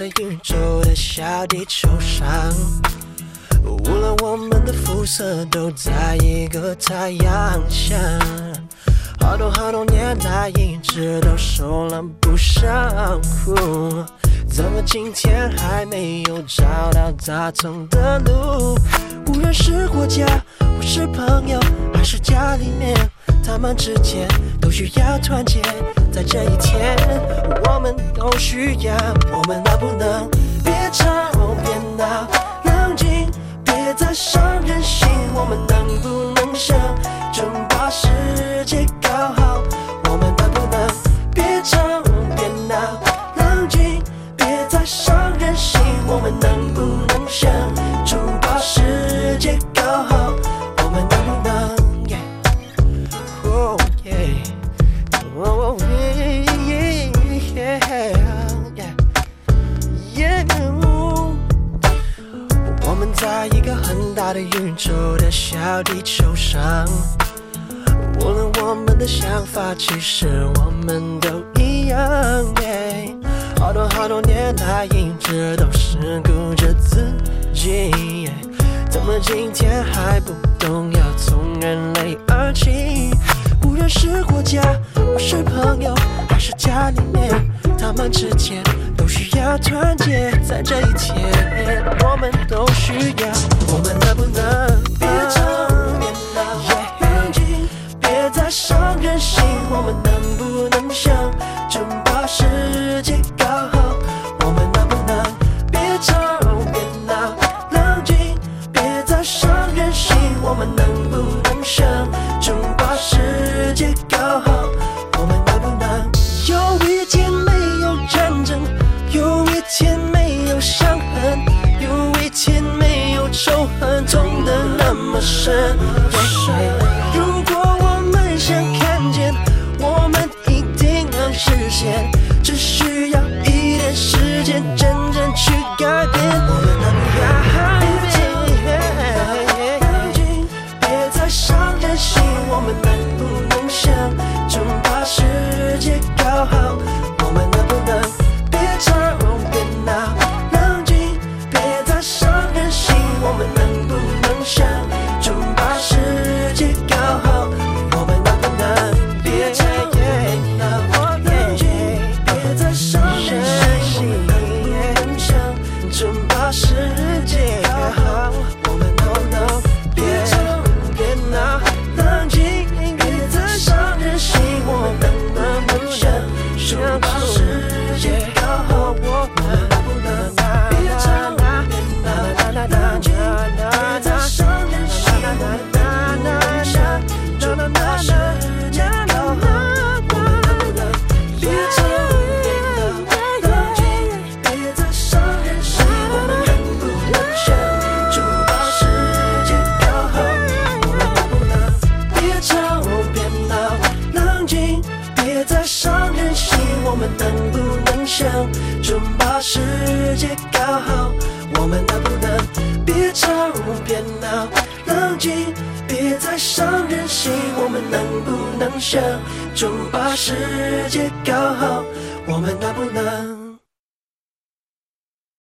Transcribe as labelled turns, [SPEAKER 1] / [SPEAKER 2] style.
[SPEAKER 1] 的宇宙的小地球上，无论我们的肤色都在一个太阳下，好多年来一直都受了不少苦，怎么今天还没有找到打通的路？无论是国家或是朋友还是家里面，他们之间都需要团结，在这一天我们都需要，我们能不能别吵别闹，冷静别再伤人心，我们能不能想争把世界搞好，我们能不能别吵别闹，冷静别再伤人心，我们能不能想争把世界搞好，我们能不能 Oh yeah Oh yeah Yeah 我们在一个很大的宇宙的小地球上，无论我们的想法其实我们都一样 好多年来一直都是顾着自己，怎么今天还不懂要从人类而起？无论是国家或是朋友还是家里面，他们之间都需要团结，在这一天我们都需要，我们能不能别吵别闹，冷静别再伤人心，我们能不能想争把世界搞好，我们能不能别吵别闹，冷静别再伤人心，我们能不能想争把世界搞好，我们能不能有一天没有战争，有一天没有伤痕，有一天没有仇恨，痛得那么深。如果我们想看见，我们一定能实现，只需要一点时间，真正去改变。我们能不能冷静，别再伤人心，我们能不能想争把世界搞好，我们能不能别吵别闹，冷静别再伤人心，我们能不能想争把世界搞好，我们能不能别吵别闹，冷静别再伤人心，我们能不能想争把世界搞好，我们能不能别吵别闹，冷静别再伤人心，我们能不能想争把世界搞好，我们能不能别吵别闹，冷静别再伤人心，我们能不能想争把世界搞好，我们能不能别吵别闹，冷静别再伤人心，我们能不能想争把世界搞好，我们能不能别吵别闹，冷静别再伤人心，我们能不能想争把世界搞好，我们能不能别吵别闹，冷静别再伤人心，我们能不能想争把世界搞好，我们能不能